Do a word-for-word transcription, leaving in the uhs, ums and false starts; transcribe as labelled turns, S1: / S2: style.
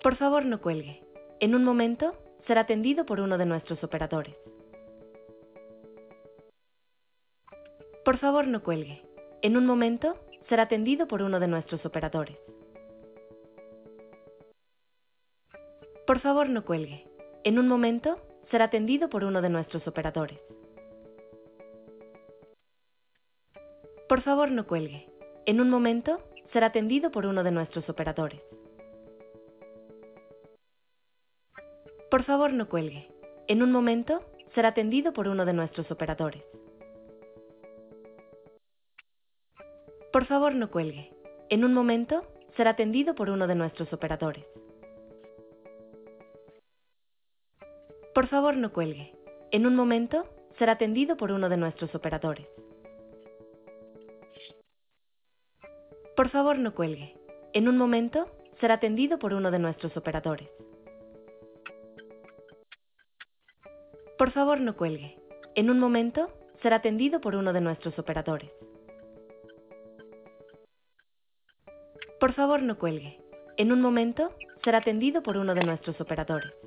S1: Por favor, no cuelgue. En un momento, será atendido por uno de nuestros operadores. Por favor, no cuelgue. En un momento, será atendido por uno de nuestros operadores. Por favor, no cuelgue. En un momento, será atendido por uno de nuestros operadores. Por favor, no cuelgue. En un momento, será atendido por uno de nuestros operadores. Por favor, no cuelgue. En un momento, será atendido por uno de nuestros operadores. Por favor, no cuelgue. En un momento, será atendido por uno de nuestros operadores. Por favor, no cuelgue. En un momento, será atendido por uno de nuestros operadores. Por favor, no cuelgue. En un momento, será atendido por uno de nuestros operadores. Por favor, no cuelgue. En un momento, será atendido por uno de nuestros operadores. Por favor, no cuelgue. En un momento, será atendido por uno de nuestros operadores.